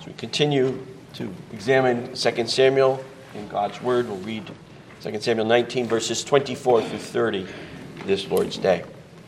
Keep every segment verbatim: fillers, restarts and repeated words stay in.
As we continue to examine Second Samuel in God's Word, we'll read Second Samuel nineteen, verses twenty-four through thirty this Lord's Day.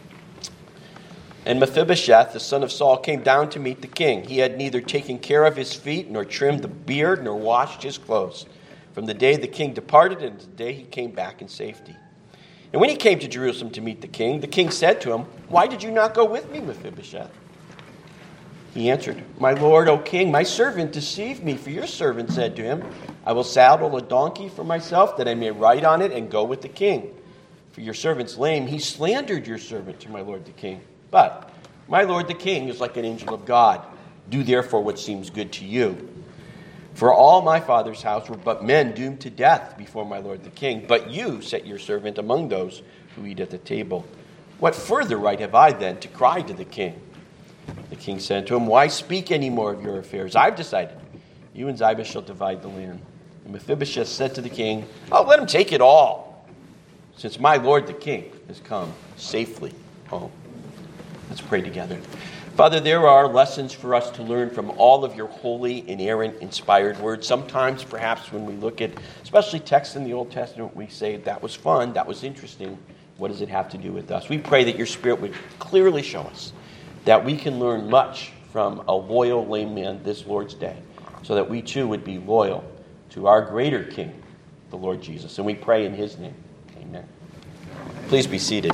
And Mephibosheth, the son of Saul, came down to meet the king. He had neither taken care of his feet, nor trimmed the beard, nor washed his clothes, from the day the king departed and the day he came back in safety. And when he came to Jerusalem to meet the king, the king said to him, "Why did you not go with me, Mephibosheth?" He answered, "My lord, O king, my servant deceived me, for your servant said to him, I will saddle a donkey for myself, that I may ride on it and go with the king. For your servant's lame, he slandered your servant to my lord the king. But my lord the king is like an angel of God. Do therefore what seems good to you. For all my father's house were but men doomed to death before my lord the king. But you set your servant among those who eat at the table. What further right have I then to cry to the king?" The king said to him, "Why speak any more of your affairs? I've decided. You and Ziba shall divide the land." And Mephibosheth said to the king, "Oh, let him take it all, since my lord the king has come safely home." Let's pray together. Father, there are lessons for us to learn from all of your holy, inerrant, inspired words. Sometimes, perhaps, when we look at, especially texts in the Old Testament, we say, that was fun, that was interesting. What does it have to do with us? We pray that your Spirit would clearly show us that we can learn much from a loyal lame man this Lord's Day, so that we too would be loyal to our greater King, the Lord Jesus. And we pray in his name. Amen. Please be seated.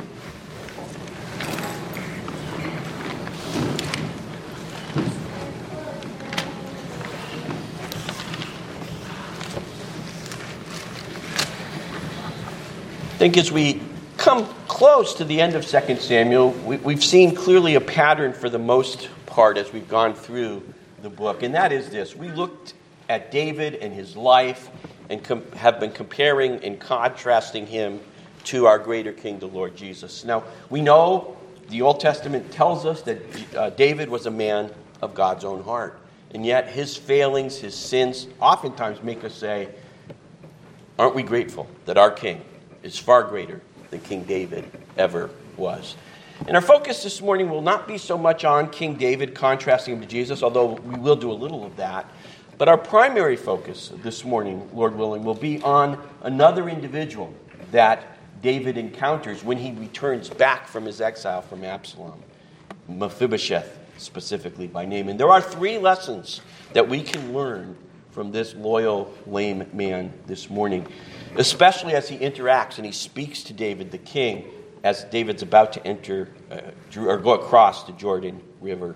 I think as we come close to the end of Second Samuel, we, we've seen clearly a pattern for the most part as we've gone through the book, and that is this. We looked at David and his life and com- have been comparing and contrasting him to our greater King, the Lord Jesus. Now, we know the Old Testament tells us that uh, David was a man of God's own heart, and yet his failings, his sins, oftentimes make us say, aren't we grateful that our King is far greater than King David ever was? And our focus this morning will not be so much on King David contrasting him to Jesus, although we will do a little of that. But our primary focus this morning, Lord willing, will be on another individual that David encounters when he returns back from his exile from Absalom, Mephibosheth specifically by name. And there are three lessons that we can learn from this loyal, lame man this morning, especially as he interacts and he speaks to David, the king, as David's about to enter uh, or go across the Jordan River.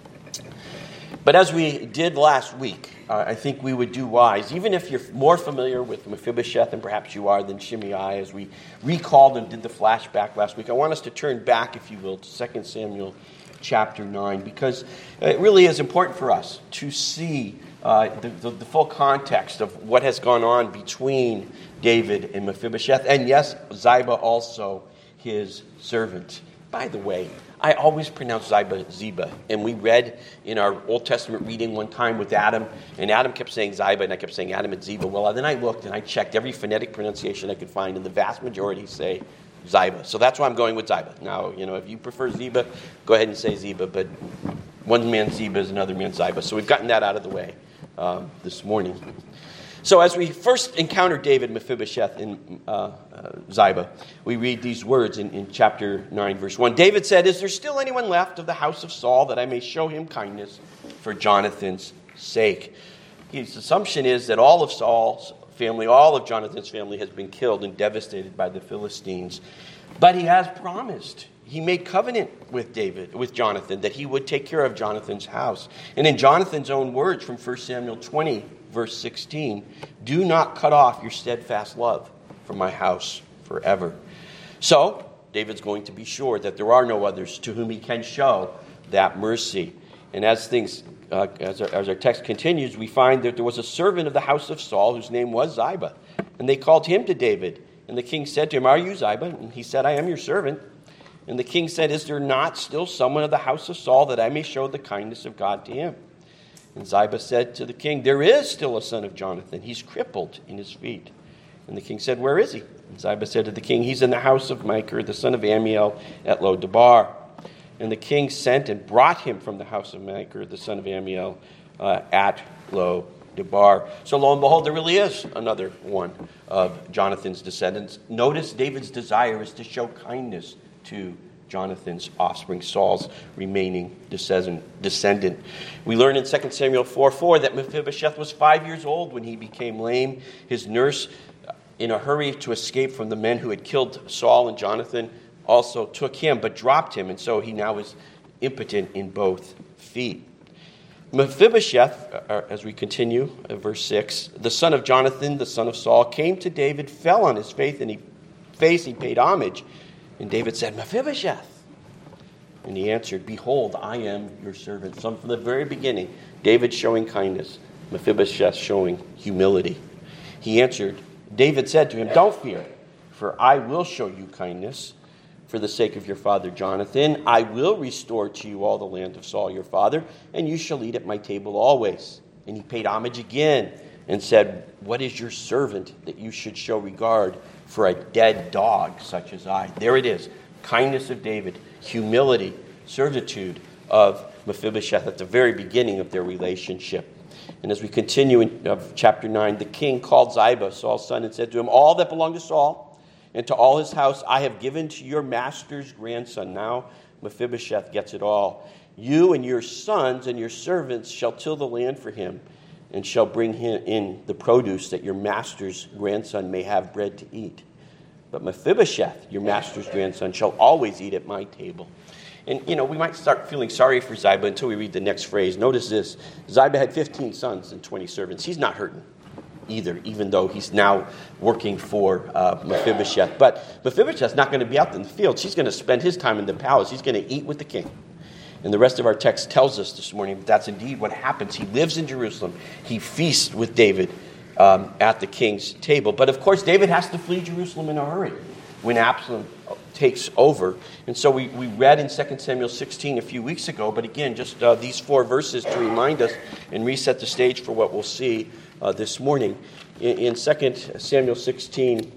But as we did last week, uh, I think we would do wise, even if you're more familiar with Mephibosheth, and perhaps you are, than Shimei, as we recalled and did the flashback last week. I want us to turn back, if you will, to Second Samuel chapter nine, because it really is important for us to see uh, the, the, the full context of what has gone on between David and Mephibosheth, and yes, Ziba also, his servant. By the way, I always pronounce Ziba Ziba, and we read in our Old Testament reading one time with Adam, and Adam kept saying Ziba, and I kept saying Adam and Ziba. Well, then I looked and I checked every phonetic pronunciation I could find, and the vast majority say Ziba. So that's why I'm going with Ziba. Now, you know, if you prefer Ziba, go ahead and say Ziba, but one man's Ziba is another man's Ziba. So we've gotten that out of the way um, this morning. So as we first encounter David, Mephibosheth, and uh, uh, Ziba, we read these words in, in chapter nine, verse one. David said, "Is there still anyone left of the house of Saul that I may show him kindness for Jonathan's sake?" His assumption is that all of Saul's family, all of Jonathan's family has been killed and devastated by the Philistines. But he has promised. He made covenant with David, with Jonathan, that he would take care of Jonathan's house. And in Jonathan's own words from First Samuel twenty, verse sixteen, "Do not cut off your steadfast love from my house forever." So, David's going to be sure that there are no others to whom he can show that mercy. And as things, uh, as, our, as our text continues, we find that there was a servant of the house of Saul whose name was Ziba. And they called him to David. And the king said to him, "Are you Ziba?" And he said, "I am your servant." And the king said, "Is there not still someone of the house of Saul that I may show the kindness of God to him?" And Ziba said to the king, "There is still a son of Jonathan. He's crippled in his feet." And the king said, "Where is he?" And Ziba said to the king, "He's in the house of Machir, the son of Ammiel, at Lo-debar." And the king sent and brought him from the house of Machir, the son of Ammiel, uh, at Lo Debar. So lo and behold, there really is another one of Jonathan's descendants. Notice David's desire is to show kindness to Jonathan's offspring, Saul's remaining descendant. We learn in Second Samuel four four that Mephibosheth was five years old when he became lame. His nurse, in a hurry to escape from the men who had killed Saul and Jonathan, also took him, but dropped him, and so he now is impotent in both feet. Mephibosheth, as we continue, verse six, the son of Jonathan, the son of Saul, came to David, fell on his face, and he, face, he paid homage. And David said, Mephibosheth. And he answered, behold, I am your servant. So from the very beginning, David showing kindness, Mephibosheth showing humility. He answered, David said to him, don't fear, for I will show you kindness for the sake of your father Jonathan. I will restore to you all the land of Saul your father, and you shall eat at my table always. And he paid homage again and said, what is your servant that you should show regard for a dead dog such as I? There it is. Kindness of David, humility, certitude of Mephibosheth at the very beginning of their relationship. And as we continue in uh, chapter nine, the king called Ziba, Saul's son, and said to him, all that belonged to Saul and to all his house I have given to your master's grandson. Now Mephibosheth gets it all. You and your sons and your servants shall till the land for him, and shall bring him in the produce, that your master's grandson may have bread to eat. But Mephibosheth, your master's grandson, shall always eat at my table. And, you know, we might start feeling sorry for Ziba until we read the next phrase. Notice this. Ziba had fifteen sons and twenty servants. He's not hurting either, even though he's now working for uh, Mephibosheth. But Mephibosheth's not going to be out in the fields. He's going to spend his time in the palace. He's going to eat with the king. And the rest of our text tells us this morning that that's indeed what happens. He lives in Jerusalem. He feasts with David um, at the king's table. But of course, David has to flee Jerusalem in a hurry when Absalom takes over. And so we, we read in Second Samuel sixteen a few weeks ago, but again, just uh, these four verses to remind us and reset the stage for what we'll see uh, this morning. In, in Second Samuel sixteen,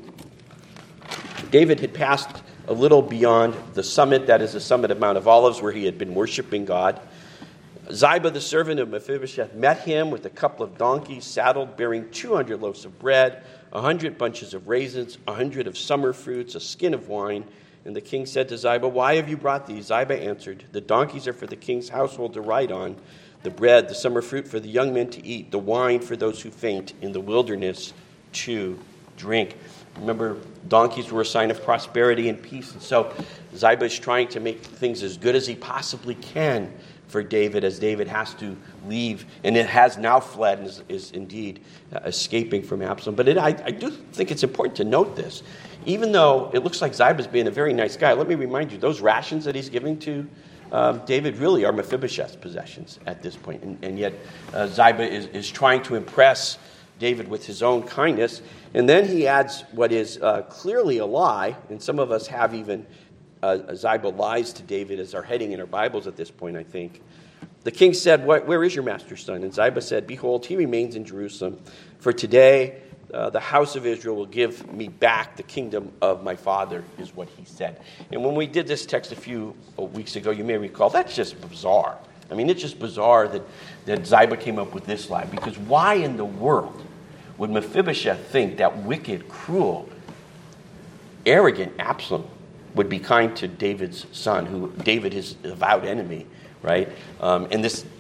David had passed a little beyond the summit, that is the summit of Mount of Olives, where he had been worshiping God. Ziba, the servant of Mephibosheth, met him with a couple of donkeys saddled, bearing two hundred loaves of bread, a hundred bunches of raisins, a hundred of summer fruits, a skin of wine. And the king said to Ziba, why have you brought these? Ziba answered, the donkeys are for the king's household to ride on, the bread, the summer fruit for the young men to eat, the wine for those who faint in the wilderness to drink. Remember, donkeys were a sign of prosperity and peace. And so Ziba is trying to make things as good as he possibly can for David, as David has to leave, and it has now fled and is, is indeed uh, escaping from Absalom. But it, I, I do think it's important to note this. Even though it looks like Ziba's being a very nice guy, let me remind you, those rations that he's giving to um, David really are Mephibosheth's possessions at this point. And, and yet uh, Ziba is, is trying to impress David with his own kindness. And then he adds what is uh, clearly a lie, and some of us have even uh, Ziba lies to David as our heading in our Bibles at this point, I think. The king said, where is your master's son? And Ziba said, behold, he remains in Jerusalem. For today uh, the house of Israel will give me back the kingdom of my father, is what he said. And when we did this text a few weeks ago, you may recall, that's just bizarre. I mean, it's just bizarre that, that Ziba came up with this lie. Because why in the world would Mephibosheth think that wicked, cruel, arrogant Absalom would be kind to David's son, who David, his avowed enemy, right? Um, and this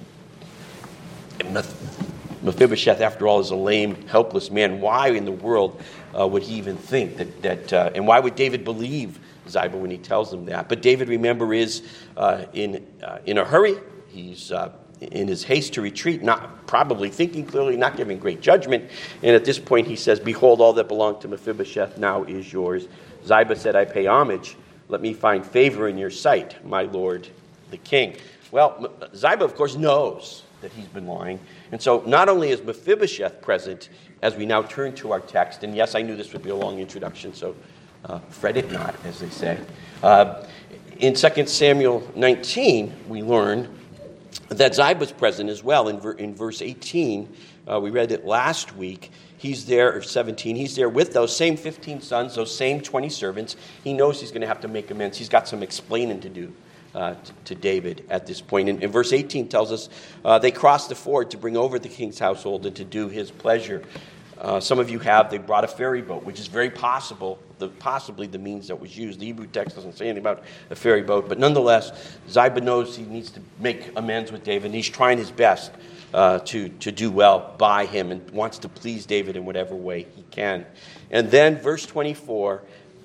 Mephibosheth, after all, is a lame, helpless man. Why in the world uh, would he even think that? that uh, and why would David believe Ziba when he tells him that? But David, remember, is uh, in uh, in a hurry. He's uh, in his haste to retreat, not probably thinking clearly, not giving great judgment. And at this point, he says, "Behold, all that belonged to Mephibosheth now is yours." Ziba said, "I pay homage. Let me find favor in your sight, my lord, the king." Well, Ziba, of course, knows that he's been lying. And so not only is Mephibosheth present as we now turn to our text, and yes, I knew this would be a long introduction, so uh, fret it not, as they say. Uh, in Second Samuel nineteen, we learn that Ziba's present as well. In, ver- in verse eighteen, uh, we read it last week. He's there, or seventeen, he's there with those same fifteen sons, those same twenty servants. He knows he's going to have to make amends. He's got some explaining to do uh, to, to David at this point. And, and verse eighteen tells us uh, they crossed the ford to bring over the king's household and to do his pleasure. Uh, some of you have, they brought a ferry boat, which is very possible, the, possibly the means that was used. The Hebrew text doesn't say anything about a ferry boat, but nonetheless, Ziba knows he needs to make amends with David, and he's trying his best uh, to, to do well by him and wants to please David in whatever way he can. And then, verse twenty-four,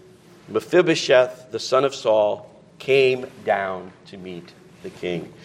Mephibosheth, the son of Saul, came down to meet the king.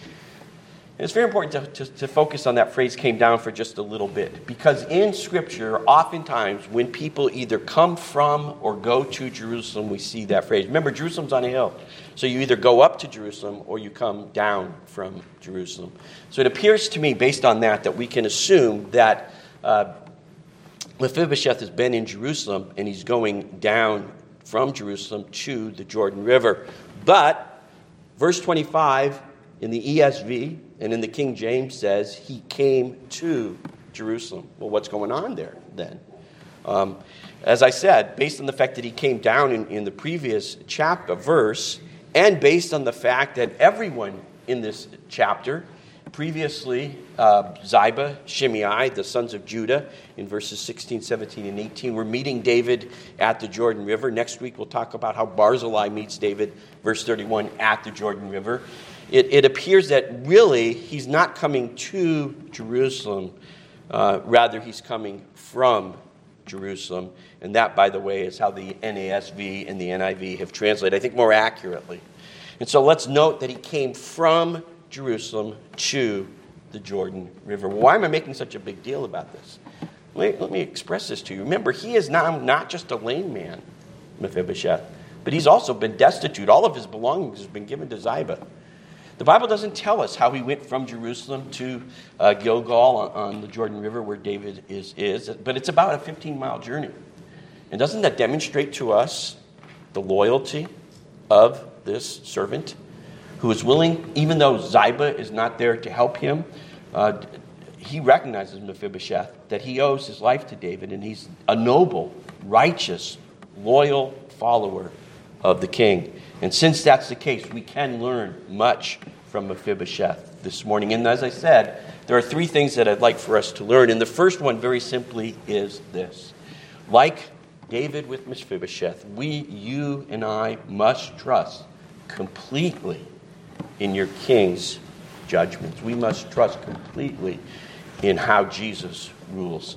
And it's very important to, to, to focus on that phrase, came down, for just a little bit. Because in Scripture, oftentimes, when people either come from or go to Jerusalem, we see that phrase. Remember, Jerusalem's on a hill. So you either go up to Jerusalem or you come down from Jerusalem. So it appears to me, based on that, that we can assume that uh, Mephibosheth has been in Jerusalem and he's going down from Jerusalem to the Jordan River. But verse twenty-five in the E S V and in the King James says he came to Jerusalem. Well, what's going on there then? Um, as I said, based on the fact that he came down in, in the previous chapter verse, and based on the fact that everyone in this chapter, previously uh, Ziba, Shimei, the sons of Judah, in verses sixteen, seventeen, and eighteen, were meeting David at the Jordan River. Next week we'll talk about how Barzillai meets David, verse thirty-one, at the Jordan River. It, it appears that really he's not coming to Jerusalem, uh, rather he's coming from Jerusalem. And that, by the way, is how the N A S V and the N I V have translated, I think, more accurately. And so let's note that he came from Jerusalem to the Jordan River. Why am I making such a big deal about this? Let me, let me express this to you. Remember, he is now not just a lame man, Mephibosheth, but he's also been destitute. All of his belongings have been given to Ziba. The Bible doesn't tell us how he went from Jerusalem to uh, Gilgal on, on the Jordan River where David is, is, but it's about a fifteen-mile journey. And doesn't that demonstrate to us the loyalty of this servant who is willing, even though Ziba is not there to help him, uh, he recognizes Mephibosheth, that he owes his life to David, and he's a noble, righteous, loyal follower of the king. And since that's the case, we can learn much from Mephibosheth this morning. And as I said, there are three things that I'd like for us to learn. And the first one, very simply, is this. Like David with Mephibosheth, we, you and I, must trust completely in your king's judgments. We must trust completely in how Jesus rules.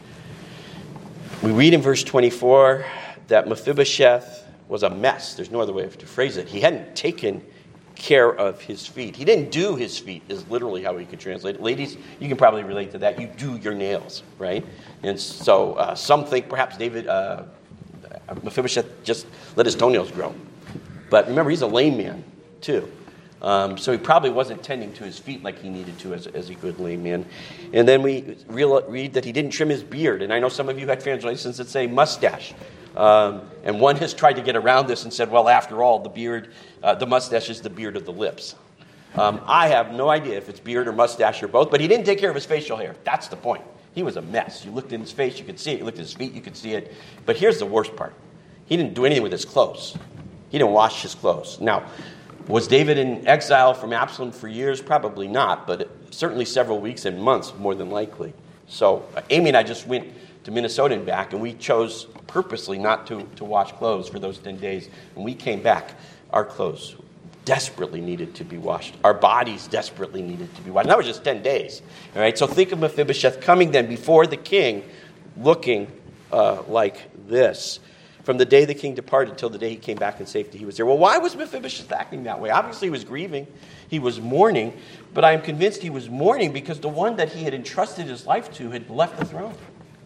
We read in verse twenty-four that Mephibosheth was a mess. There's no other way to phrase it. He hadn't taken care of his feet. He didn't do his feet, is literally how we could translate it. Ladies, you can probably relate to that. You do your nails, right? And so uh, some think perhaps David, uh, Mephibosheth just let his toenails grow. But remember, he's a lame man, too. Um, so he probably wasn't tending to his feet like he needed to as, as a good lame man. And then we real, read that he didn't trim his beard. And I know some of you had translations that say mustache. Um, and one has tried to get around this and said, well, after all, the beard, uh, the mustache is the beard of the lips. Um, I have no idea if it's beard or mustache or both, but he didn't take care of his facial hair. That's the point. He was a mess. You looked in his face, you could see it. You looked at his feet, you could see it. But here's the worst part. He didn't do anything with his clothes. He didn't wash his clothes. Now, was David in exile from Absalom for years? Probably not, but certainly several weeks and months, more than likely. So uh, Amy and I just went to Minnesota and back, and we chose purposely not to, to wash clothes for those ten days. When we came back, our clothes desperately needed to be washed. Our bodies desperately needed to be washed. And that was just ten days. All right, so think of Mephibosheth coming then before the king, looking uh, like this. From the day the king departed till the day he came back in safety, he was there. Well, why was Mephibosheth acting that way? Obviously, he was grieving. He was mourning. But I am convinced he was mourning because the one that he had entrusted his life to had left the throne.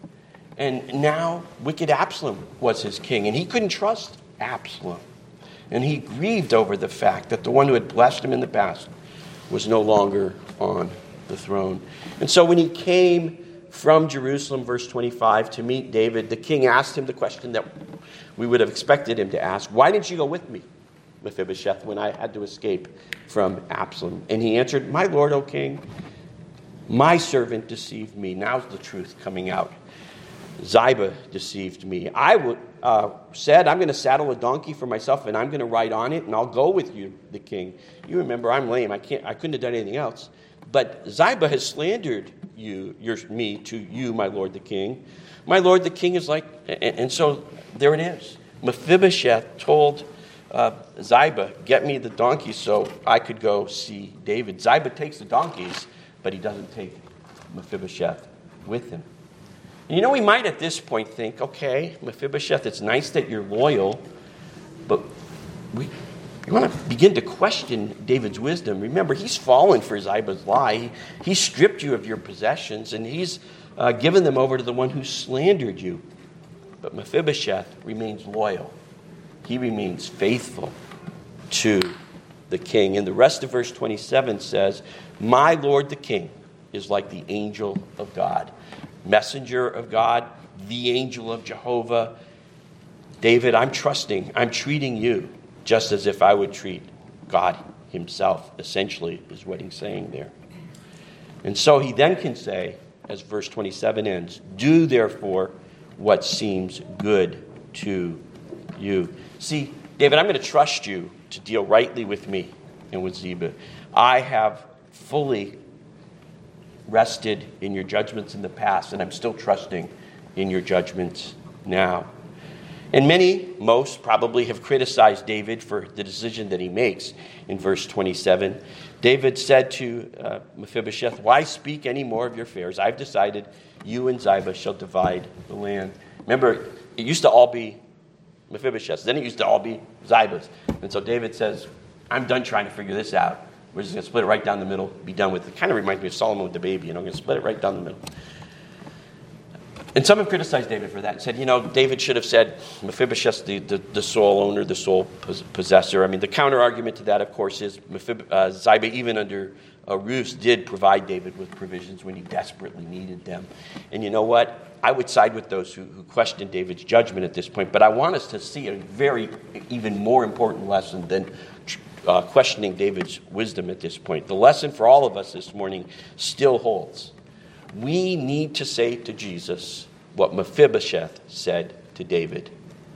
And now wicked Absalom was his king. And he couldn't trust Absalom. And he grieved over the fact that the one who had blessed him in the past was no longer on the throne. And so when he came from Jerusalem, verse twenty-five, to meet David, the king asked him the question that we would have expected him to ask. Why didn't you go with me, Mephibosheth, when I had to escape from Absalom? And he answered, my lord, O king, my servant deceived me. Now's the truth coming out. Ziba deceived me. I would, uh, said, I'm going to saddle a donkey for myself, and I'm going to ride on it, and I'll go with you, the king. You remember, I'm lame. I can't. I couldn't have done anything else. But Ziba has slandered you, your, me, to you, my lord the king. My lord the king is like, and, and so there it is. Mephibosheth told uh, Ziba, get me the donkey so I could go see David. Ziba takes the donkeys, but he doesn't take Mephibosheth with him. You know, we might at this point think, okay, Mephibosheth, it's nice that you're loyal, but we, we want to begin to question David's wisdom. Remember, he's fallen for Ziba's lie. He, he stripped you of your possessions, and he's uh, given them over to the one who slandered you. But Mephibosheth remains loyal. He remains faithful to the king. And the rest of verse twenty-seven says, my lord the king is like the angel of God. Messenger of God, the angel of Jehovah. David, I'm trusting, I'm treating you just as if I would treat God himself, essentially, is what he's saying there. And so he then can say, as verse twenty-seven ends, do therefore what seems good to you. See, David, I'm going to trust you to deal rightly with me and with Ziba. I have fully rested in your judgments in the past, and I'm still trusting in your judgments now. And many, most probably, have criticized David for the decision that he makes in verse twenty-seven. David said to uh, Mephibosheth, why speak any more of your affairs? I've decided you and Ziba shall divide the land. Remember, it used to all be Mephibosheth's. Then it used to all be Ziba's. And so David says, I'm done trying to figure this out. We're just going to split it right down the middle, be done with it. It kind of reminds me of Solomon with the baby. You know, I'm going to split it right down the middle. And some have criticized David for that and said, you know, David should have said Mephibosheth's the, the, the sole owner, the sole possessor. I mean, the counter-argument to that, of course, is Mephib- uh, Ziba, even under uh, Ruth, did provide David with provisions when he desperately needed them. And you know what? I would side with those who, who question David's judgment at this point, but I want us to see a very, even more important lesson than uh, questioning David's wisdom at this point. The lesson for all of us this morning still holds. We need to say to Jesus what Mephibosheth said to David.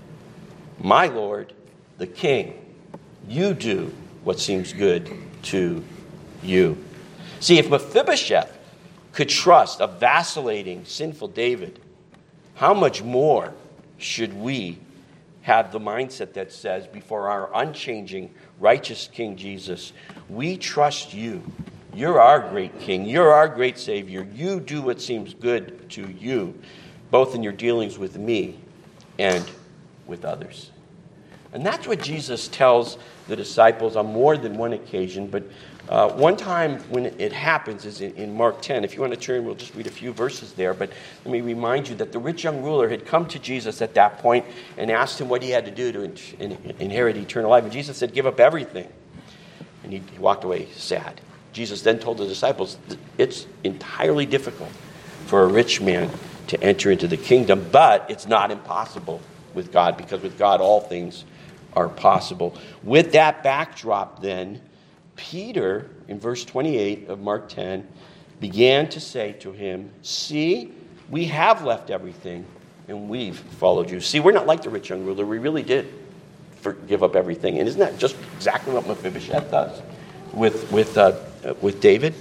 My Lord, the king, you do what seems good to you. See, if Mephibosheth could trust a vacillating, sinful David, how much more should we have the mindset that says, before our unchanging, righteous King Jesus, we trust you. You're our great King. You're our great Savior. You do what seems good to you, both in your dealings with me and with others. And that's what Jesus tells the disciples on more than one occasion. But uh, one time when it happens is in, in Mark ten. If you want to turn, we'll just read a few verses there. But let me remind you that the rich young ruler had come to Jesus at that point and asked him what he had to do to in, in, inherit eternal life. And Jesus said, give up everything. And he, he walked away sad. Jesus then told the disciples, it's entirely difficult for a rich man to enter into the kingdom, but it's not impossible with God, because with God all things are possible. With that backdrop then, Peter, in verse twenty-eight of Mark ten, began to say to him, see, we have left everything and we've followed you. See, we're not like the rich young ruler. We really did for, give up everything. And isn't that just exactly what Mephibosheth does with, with, uh, with David?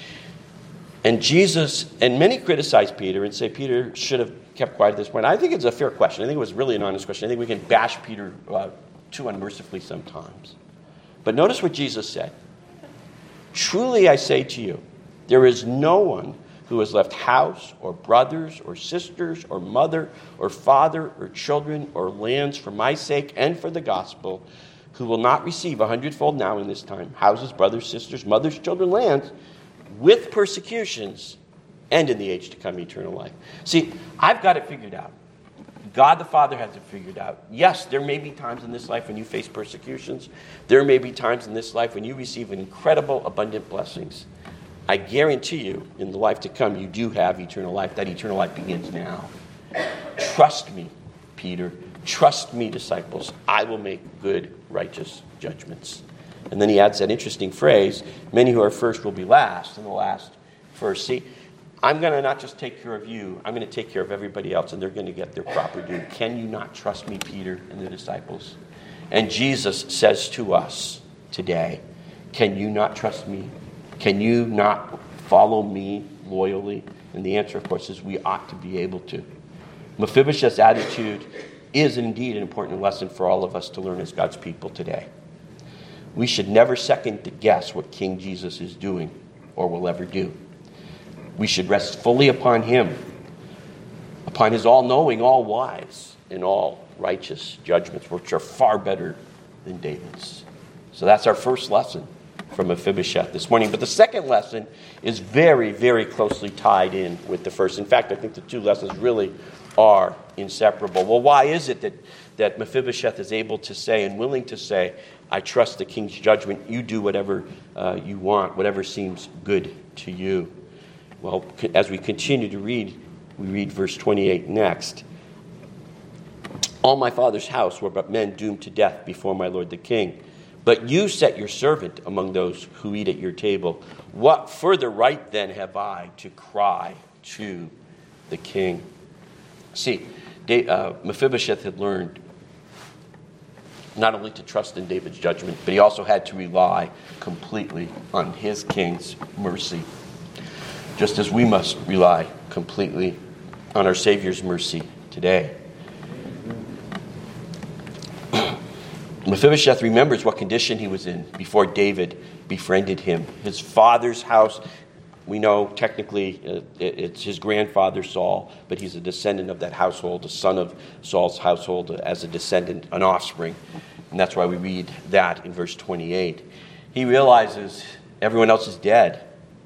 And Jesus, and many criticize Peter and say Peter should have kept quiet at this point. I think it's a fair question. I think it was really an honest question. I think we can bash Peter uh, too unmercifully sometimes. But notice what Jesus said. Truly I say to you, there is no one who has left house or brothers or sisters or mother or father or children or lands for my sake and for the gospel who will not receive a hundredfold now in this time, houses, brothers, sisters, mothers, children, lands, with persecutions, and in the age to come, eternal life. See, I've got it figured out. God the Father has it figured out. Yes, there may be times in this life when you face persecutions. There may be times in this life when you receive incredible, abundant blessings. I guarantee you, in the life to come, you do have eternal life. That eternal life begins now. Trust me, Peter. Trust me, disciples. I will make good, righteous judgments. And then he adds that interesting phrase, many who are first will be last, and the last first. See, I'm going to not just take care of you, I'm going to take care of everybody else, and they're going to get their proper due. Can you not trust me, Peter and the disciples? And Jesus says to us today, can you not trust me? Can you not follow me loyally? And the answer, of course, is we ought to be able to. Mephibosheth's attitude is indeed an important lesson for all of us to learn as God's people today. We should never second guess what King Jesus is doing or will ever do. We should rest fully upon him, upon his all-knowing, all-wise, and all-righteous judgments, which are far better than David's. So that's our first lesson from Mephibosheth this morning. But the second lesson is very, very closely tied in with the first. In fact, I think the two lessons really are inseparable. Well, why is it that, that Mephibosheth is able to say and willing to say, I trust the king's judgment, you do whatever uh, you want, whatever seems good to you? Well, as we continue to read, we read verse twenty-eight next. All my father's house were but men doomed to death before my lord the king. But you set your servant among those who eat at your table. What further right then have I to cry to the king? See, uh, Mephibosheth had learned not only to trust in David's judgment, but he also had to rely completely on his king's mercy. Just as we must rely completely on our Savior's mercy today. Mephibosheth remembers what condition he was in before David befriended him. His father's house, we know technically uh, it's his grandfather Saul, but he's a descendant of that household, a son of Saul's household as a descendant, an offspring. And that's why we read that in verse twenty-eight. He realizes everyone else is dead.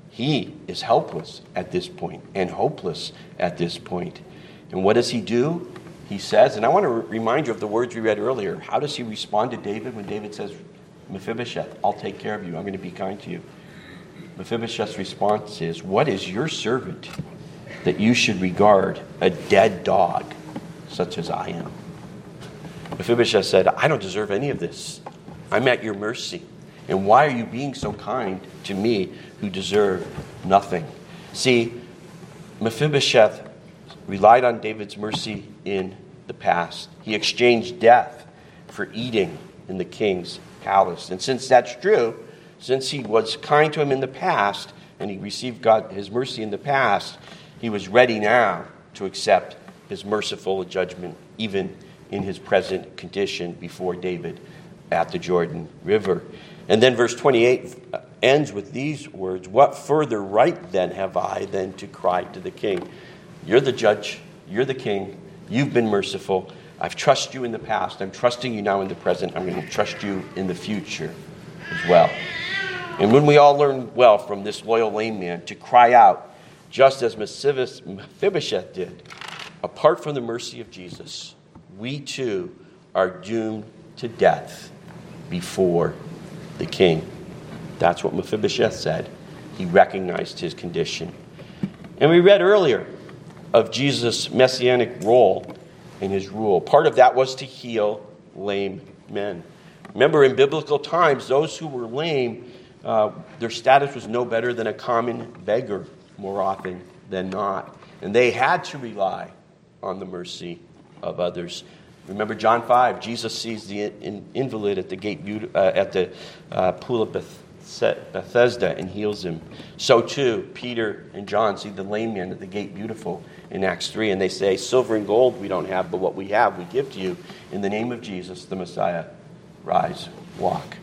He is helpless at this point and hopeless at this point. And what does he do? He says, and I want to re- remind you of the words we read earlier. How does he respond to David when David says, Mephibosheth, I'll take care of you. I'm going to be kind to you. Mephibosheth's response is, what is your servant that you should regard a dead dog such as I am? Mephibosheth said, I don't deserve any of this. I'm at your mercy. And why are you being so kind to me who deserve nothing? See, Mephibosheth relied on David's mercy in the past. He exchanged death for eating in the king's palace. And since that's true, since he was kind to him in the past, and he received God his mercy in the past, he was ready now to accept his merciful judgment, even in his present condition before David at the Jordan River. And then verse twenty-eight ends with these words, what further right then have I than to cry to the king? You're the judge, you're the king, you've been merciful. I've trusted you in the past, I'm trusting you now in the present, I'm going to trust you in the future as well. And when we all learn well from this loyal lame man to cry out, just as Mephibosheth did, apart from the mercy of Jesus, we too are doomed to death before the king. That's what Mephibosheth said. He recognized his condition. And we read earlier of Jesus' messianic role in his rule. Part of that was to heal lame men. Remember, in biblical times, those who were lame, uh, their status was no better than a common beggar more often than not. And they had to rely on the mercy of others. Remember John five, Jesus sees the invalid at the gate uh, at the uh, pool of Bethesda and heals him. So too, Peter and John see the lame man at the gate beautiful in Acts three, and they say, silver and gold we don't have, but what we have we give to you. In the name of Jesus, the Messiah, rise, walk.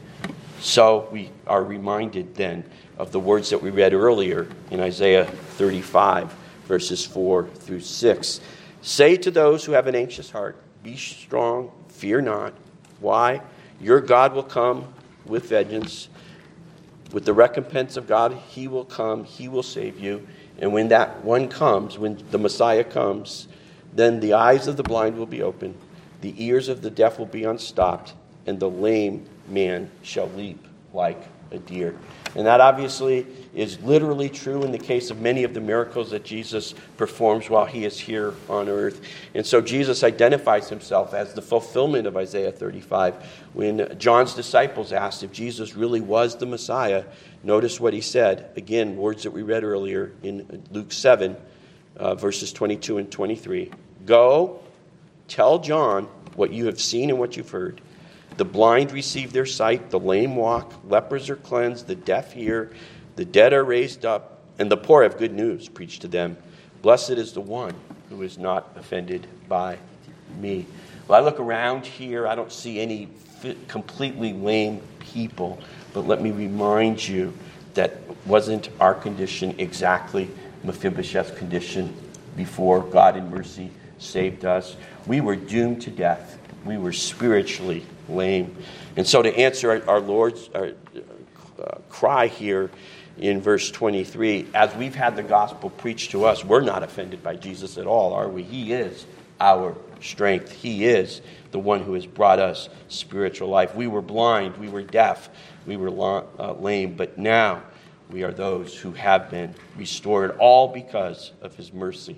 So we are reminded then of the words that we read earlier in Isaiah thirty-five, verses four through six. Say to those who have an anxious heart, be strong, fear not. Why? Your God will come with vengeance. With the recompense of God, he will come, he will save you. And when that one comes, when the Messiah comes, then the eyes of the blind will be opened, the ears of the deaf will be unstopped, and the lame man shall leap like a deer. And that obviously is literally true in the case of many of the miracles that Jesus performs while he is here on earth. And so Jesus identifies himself as the fulfillment of Isaiah thirty-five. When John's disciples asked if Jesus really was the Messiah, notice what he said. Again, words that we read earlier in Luke seven, uh, verses twenty-two and twenty-three. Go, tell John what you have seen and what you've heard. The blind receive their sight, the lame walk, lepers are cleansed, the deaf hear, the dead are raised up, and the poor have good news preached to them. Blessed is the one who is not offended by me. Well, I look around here, I don't see any completely lame people, but let me remind you that wasn't our condition exactly Mephibosheth's condition before God in mercy saved us. We were doomed to death. We were spiritually lame. And so to answer our, our Lord's our, uh, cry here in verse twenty-three, as we've had the gospel preached to us, we're not offended by Jesus at all, are we? He is our strength. He is the one who has brought us spiritual life. We were blind, we were deaf, we were uh, lame, but now we are those who have been restored, all because of his mercy.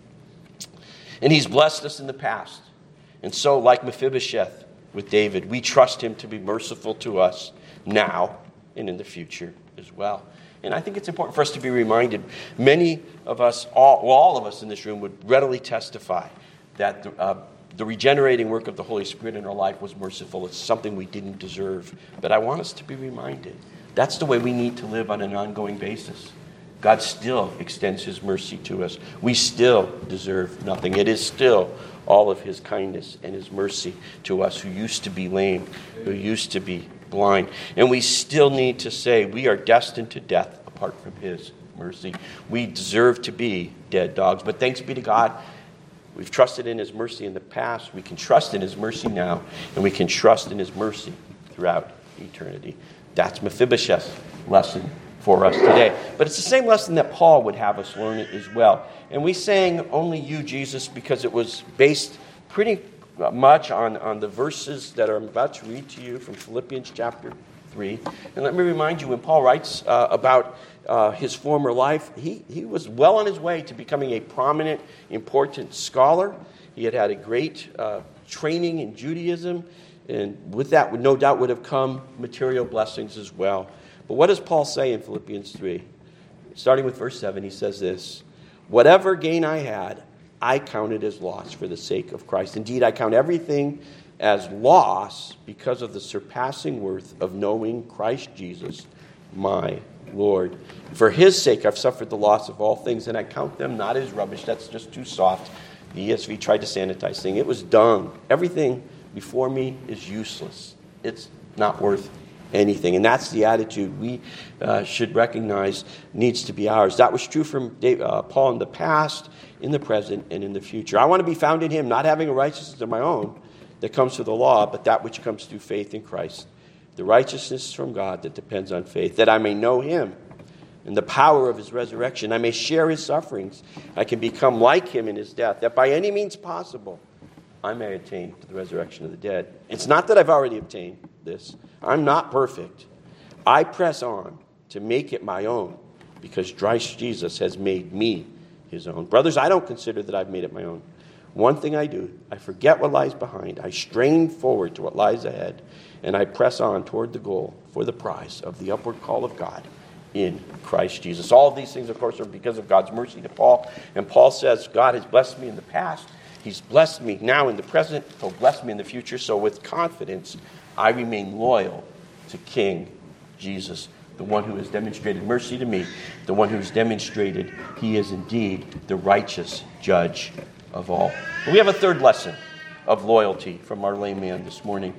And he's blessed us in the past. And so, like Mephibosheth with David, we trust him to be merciful to us now and in the future as well. And I think it's important for us to be reminded, many of us, all, well, all of us in this room would readily testify that the, uh, the regenerating work of the Holy Spirit in our life was merciful. It's something we didn't deserve. But I want us to be reminded, that's the way we need to live on an ongoing basis. God still extends his mercy to us. We still deserve nothing. It is still all of his kindness and his mercy to us who used to be lame, who used to be blind. And we still need to say we are destined to death apart from his mercy. We deserve to be dead dogs. But thanks be to God, we've trusted in his mercy in the past. We can trust in his mercy now. And we can trust in his mercy throughout eternity. That's Mephibosheth's lesson for us today. But it's the same lesson that Paul would have us learn as well. And we sang Only You, Jesus, because it was based pretty much on, on the verses that I'm about to read to you from Philippians chapter three. And let me remind you, when Paul writes uh, about uh, his former life, he, he was well on his way to becoming a prominent, important scholar. He had had a great uh, training in Judaism, and with that, would no doubt would have come material blessings as well. But what does Paul say in Philippians three? Starting with verse seven, he says this: whatever gain I had, I counted as loss for the sake of Christ. Indeed, I count everything as loss because of the surpassing worth of knowing Christ Jesus, my Lord. For his sake, I've suffered the loss of all things, and I count them not as rubbish. That's just too soft. The E S V tried to sanitize things. It was dung. Everything before me is useless. It's not worth anything. And that's the attitude we uh, should recognize needs to be ours. That was true from Dave, uh, Paul in the past, in the present, and in the future. I want to be found in him, not having a righteousness of my own that comes through the law, but that which comes through faith in Christ. The righteousness from God that depends on faith, that I may know him and the power of his resurrection. I may share his sufferings. I can become like him in his death, that by any means possible I may attain to the resurrection of the dead. It's not that I've already obtained this. I'm not perfect. I press on to make it my own because Christ Jesus has made me his own. Brothers, I don't consider that I've made it my own. One thing I do, I forget what lies behind. I strain forward to what lies ahead, and I press on toward the goal for the prize of the upward call of God in Christ Jesus. All of these things, of course, are because of God's mercy to Paul. And Paul says, God has blessed me in the past. He's blessed me now in the present. He'll bless me in the future. So with confidence, I remain loyal to King Jesus, the one who has demonstrated mercy to me, the one who has demonstrated he is indeed the righteous judge of all. And we have a third lesson of loyalty from our lame man this morning.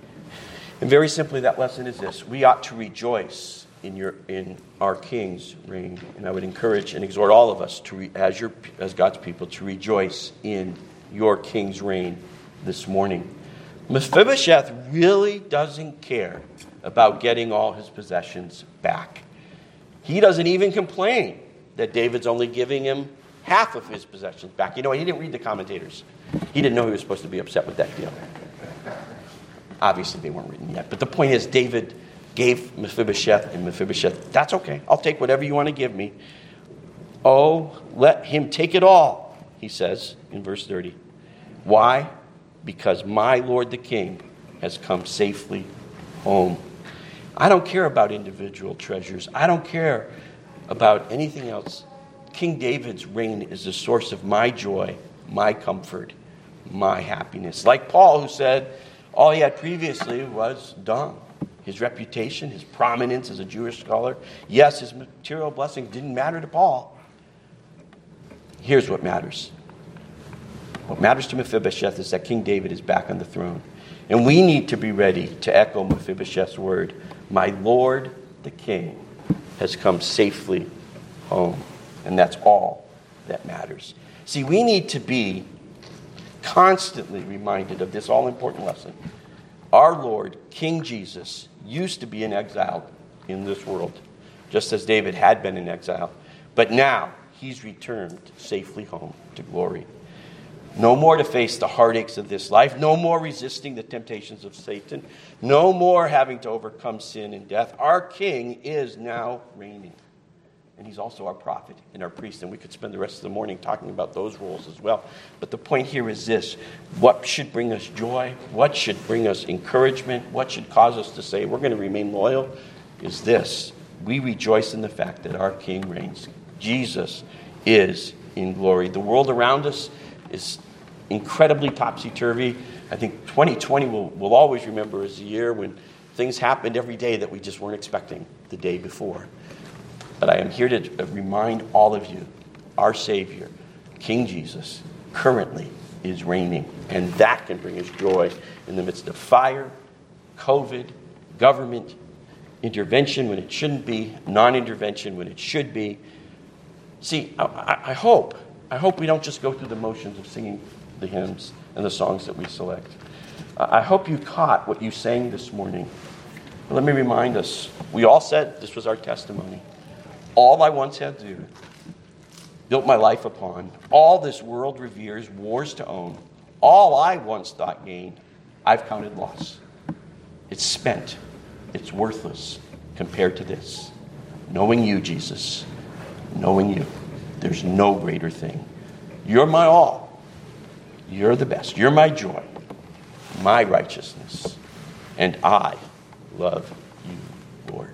And very simply, that lesson is this: we ought to rejoice in your in our King's reign. And I would encourage and exhort all of us to, re, as your as God's people, to rejoice in your King's reign this morning. Mephibosheth really doesn't care about getting all his possessions back. He doesn't even complain that David's only giving him half of his possessions back. You know, he didn't read the commentators. He didn't know he was supposed to be upset with that deal. Obviously, they weren't written yet. But the point is, David gave Mephibosheth, and Mephibosheth, that's okay. I'll take whatever you want to give me. Oh, let him take it all, he says in verse thirty. Why? Because my Lord the King has come safely home. I don't care about individual treasures. I don't care about anything else. King David's reign is the source of my joy, my comfort, my happiness. Like Paul, who said all he had previously was dung. His reputation, his prominence as a Jewish scholar. Yes, his material blessings didn't matter to Paul. Here's what matters. What matters to Mephibosheth is that King David is back on the throne. And we need to be ready to echo Mephibosheth's word. My Lord, the King, has come safely home. And that's all that matters. See, we need to be constantly reminded of this all-important lesson. Our Lord, King Jesus, used to be in exile in this world, just as David had been in exile. But now, he's returned safely home to glory. No more to face the heartaches of this life. No more resisting the temptations of Satan. No more having to overcome sin and death. Our King is now reigning. And he's also our prophet and our priest. And we could spend the rest of the morning talking about those roles as well. But the point here is this. What should bring us joy? What should bring us encouragement? What should cause us to say we're going to remain loyal? Is this. We rejoice in the fact that our King reigns. Jesus is in glory. The world around us is incredibly topsy-turvy. I think twenty twenty will will always remember as a year when things happened every day that we just weren't expecting the day before. But I am here to remind all of you, our Savior, King Jesus, currently is reigning. And that can bring us joy in the midst of fire, COVID, government, intervention when it shouldn't be, non-intervention when it should be. See, I, I hope, I hope we don't just go through the motions of singing the hymns and the songs that we select. I hope you caught what you sang this morning. But let me remind us, we all said this was our testimony. All I once had to, built my life upon, all this world reveres, wars to own, all I once thought gain, I've counted loss. It's spent. It's worthless compared to this. Knowing you, Jesus, knowing you, there's no greater thing. You're my all. You're the best. You're my joy, my righteousness, and I love you, Lord.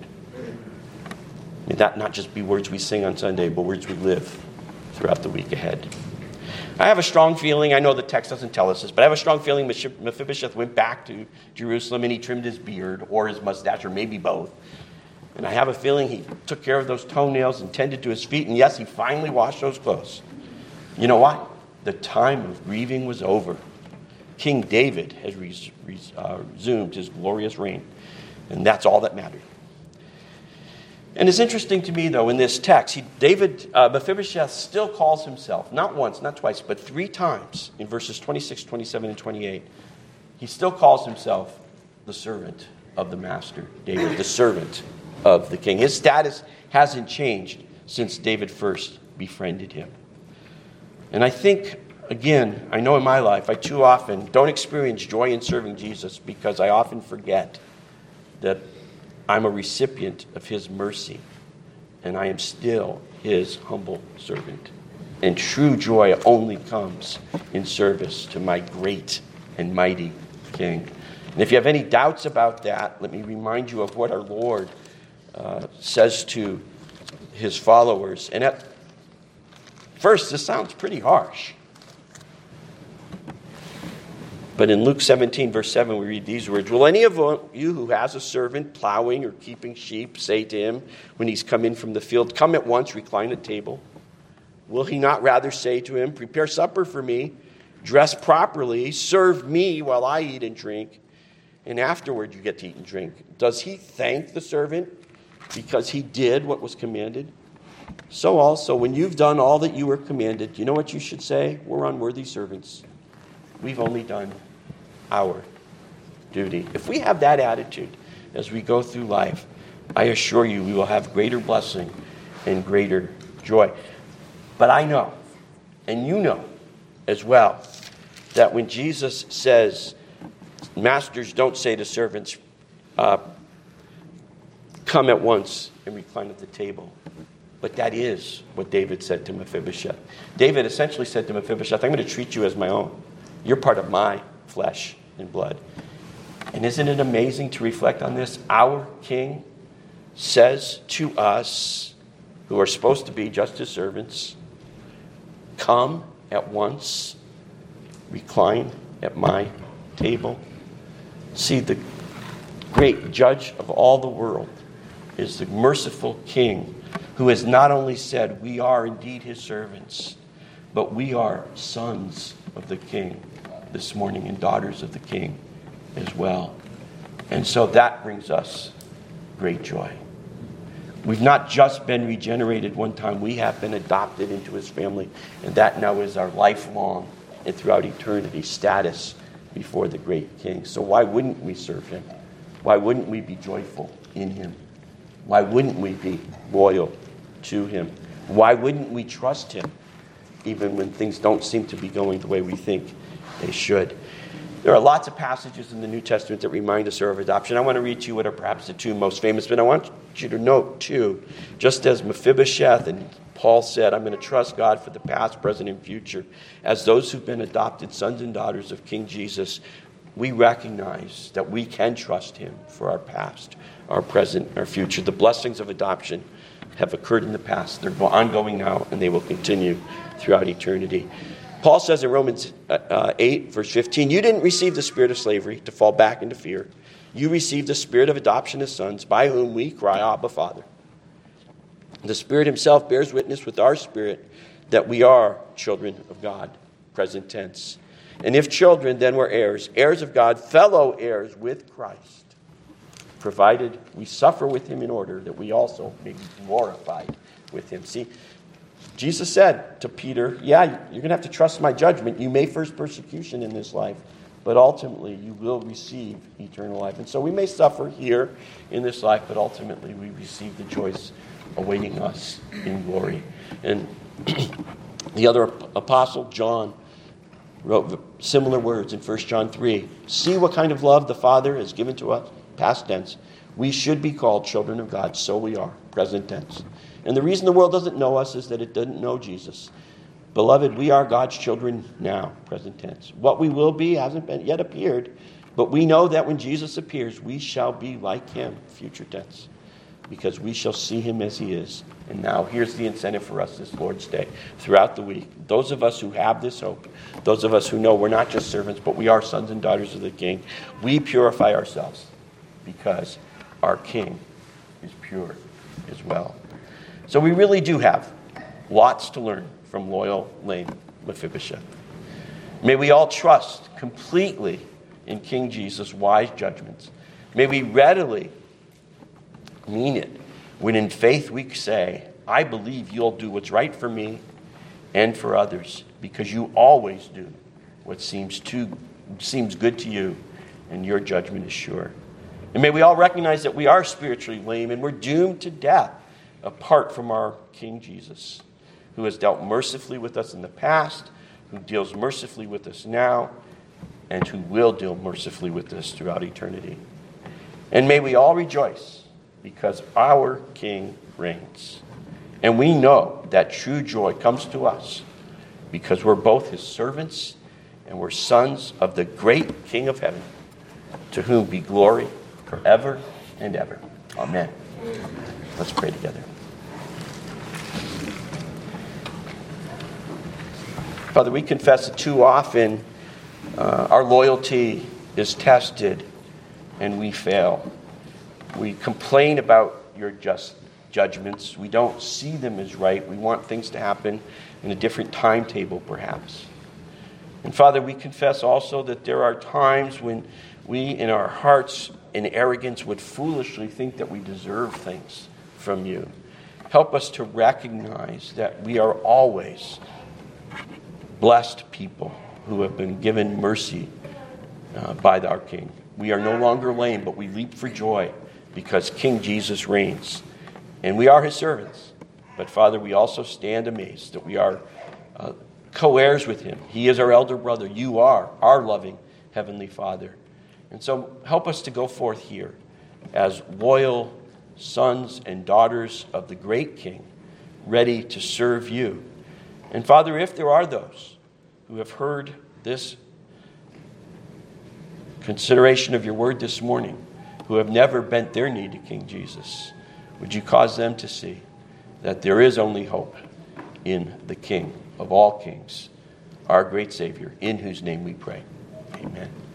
May that not just be words we sing on Sunday, but words we live throughout the week ahead. I have a strong feeling, I know the text doesn't tell us this, but I have a strong feeling Mephibosheth went back to Jerusalem and he trimmed his beard or his mustache, or maybe both. And I have a feeling he took care of those toenails and tended to his feet. And yes, he finally washed those clothes. You know what? The time of grieving was over. King David has res- res- uh, resumed his glorious reign. And that's all that mattered. And it's interesting to me, though, in this text, he, David, uh, Mephibosheth still calls himself, not once, not twice, but three times in verses twenty-six, twenty-seven, and twenty-eight. He still calls himself the servant of the master, David, the servant of the king. His status hasn't changed since David first befriended him. And I think, again, I know in my life, I too often don't experience joy in serving Jesus because I often forget that I'm a recipient of his mercy, and I am still his humble servant. And true joy only comes in service to my great and mighty King. And if you have any doubts about that, let me remind you of what our Lord uh, says to his followers. And at first, this sounds pretty harsh. But in Luke seventeen, verse seven, we read these words. Will any of you who has a servant plowing or keeping sheep say to him when he's come in from the field, come at once, recline at table? Will he not rather say to him, prepare supper for me, dress properly, serve me while I eat and drink, and afterward you get to eat and drink? Does he thank the servant because he did what was commanded? So also, when you've done all that you were commanded, you know what you should say? We're unworthy servants. We've only done our duty. If we have that attitude as we go through life, I assure you we will have greater blessing and greater joy. But I know, and you know as well, that when Jesus says, masters don't say to servants, uh, come at once and recline at the table. But that is what David said to Mephibosheth. David essentially said to Mephibosheth, I'm going to treat you as my own. You're part of my flesh and blood. And isn't it amazing to reflect on this? Our King says to us, who are supposed to be just his servants, come at once, recline at my table. See, the great judge of all the world is the merciful King who has not only said we are indeed his servants, but we are sons of the King this morning and daughters of the King as well. And so that brings us great joy. We've not just been regenerated one time, we have been adopted into his family, and that now is our lifelong and throughout eternity status before the great King. So why wouldn't we serve him? Why wouldn't we be joyful in him? Why wouldn't we be loyal to him? Why wouldn't we trust him even when things don't seem to be going the way we think they should? There are lots of passages in the New Testament that remind us of adoption. I want to read to you what are perhaps the two most famous, but I want you to note too, just as Mephibosheth and Paul said, I'm going to trust God for the past, present, and future. As those who've been adopted sons and daughters of King Jesus, we recognize that we can trust him for our past, our present, our future. The blessings of adoption have occurred in the past. They're ongoing now, and they will continue throughout eternity. Paul says in Romans uh, eight, verse fifteen, you didn't receive the spirit of slavery to fall back into fear. You received the spirit of adoption as sons, by whom we cry, Abba, Father. The Spirit himself bears witness with our spirit that we are children of God, present tense. And if children, then we're heirs, heirs of God, fellow heirs with Christ, provided we suffer with him in order that we also may be glorified with him. See, Jesus said to Peter, yeah, you're going to have to trust my judgment. You may face persecution in this life, but ultimately you will receive eternal life. And so we may suffer here in this life, but ultimately we receive the joys awaiting us in glory. And the other apostle, John, wrote similar words in First John three. See what kind of love the Father has given to us, past tense. We should be called children of God, so we are, present tense. And the reason the world doesn't know us is that it doesn't know Jesus. Beloved, we are God's children now, present tense. What we will be hasn't been yet appeared, but we know that when Jesus appears, we shall be like him, future tense, because we shall see him as he is. And now here's the incentive for us this Lord's Day, throughout the week. Those of us who have this hope, those of us who know we're not just servants, but we are sons and daughters of the King, we purify ourselves because our King is pure as well. So we really do have lots to learn from loyal, lame Mephibosheth. May we all trust completely in King Jesus' wise judgments. May we readily mean it when in faith we say, I believe you'll do what's right for me and for others, because you always do what seems too seems good to you, and your judgment is sure. And may we all recognize that we are spiritually lame and we're doomed to death apart from our King Jesus, who has dealt mercifully with us in the past, who deals mercifully with us now, and who will deal mercifully with us throughout eternity. And may we all rejoice because our King reigns. And we know that true joy comes to us because we're both his servants and we're sons of the great King of heaven, to whom be glory forever and ever. Amen. Let's pray together. Father, we confess that too often uh, our loyalty is tested and we fail. We complain about your just judgments. We don't see them as right. We want things to happen in a different timetable, perhaps. And Father, we confess also that there are times when we, in our hearts, in arrogance, would foolishly think that we deserve things from you. Help us to recognize that we are always blessed people who have been given mercy uh, by our King. We are no longer lame, but we leap for joy because King Jesus reigns. And we are his servants. But Father, we also stand amazed that we are uh, co-heirs with him. He is our elder brother. You are our loving Heavenly Father. And so help us to go forth here as loyal, sons and daughters of the great King, ready to serve you. And Father, if there are those who have heard this consideration of your word this morning, who have never bent their knee to King Jesus, would you cause them to see that there is only hope in the King of all kings, our great Savior, in whose name we pray. Amen.